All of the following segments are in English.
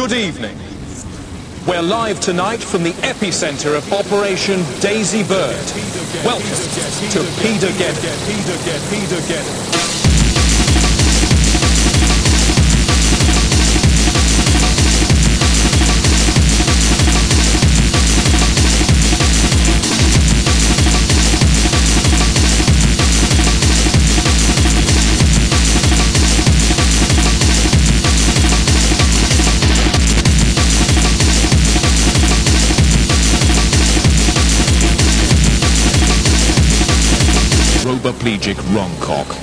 Good evening. We're live tonight from the epicenter of Operation Daisy Bird. Welcome to Petergeddon. Roboplegic wrongcock.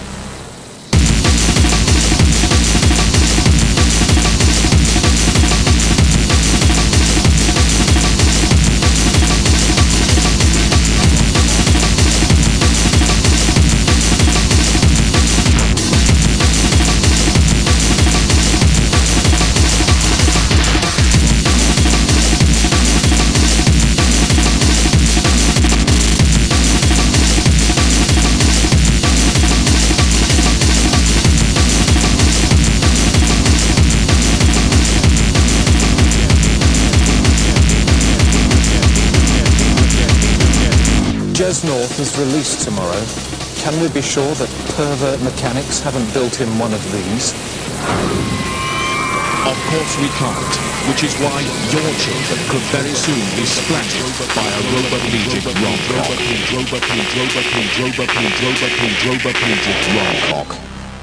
Jez North is released tomorrow. Can we be sure that pervert mechanics haven't built him one of these? Of course we can't, which is why your children could very soon be splattered by a roboplegic wrongcock.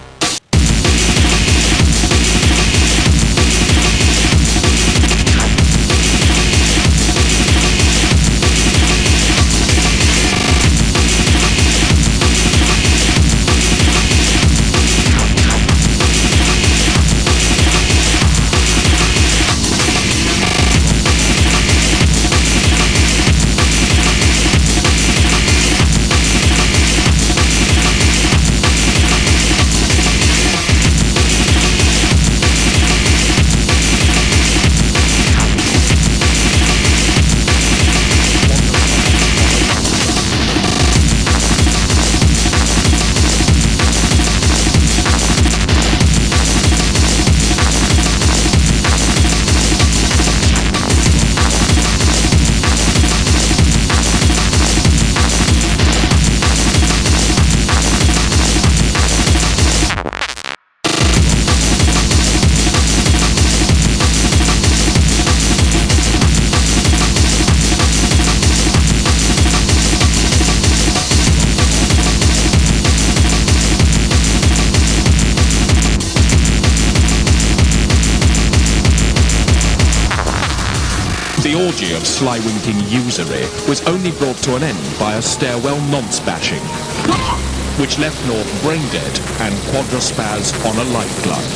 The orgy of sly-winking usury was only brought to an end by a stairwell nonce bashing, which left North brain dead and quadraspaz on a light glove.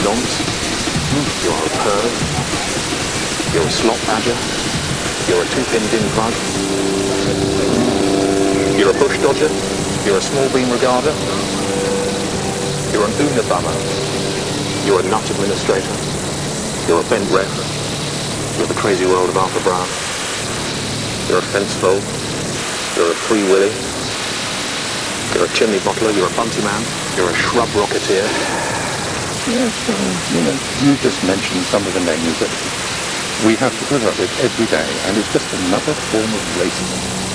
nonce. You are a perv. You're a slot badger. You're a two-pin din plug. You're a bush dodger. You're a small beam regarder. You're an Unabomber. You're a nut administrator. You're a bent ref. You're the crazy world of Arthur Brown. You're a fence foal. You're a free willy. You're a chimney bottler. You're a bunty man. You're a shrub rocketeer. Yes, you just mentioned some of the names that we have to put up with every day, and it's just another form of racism.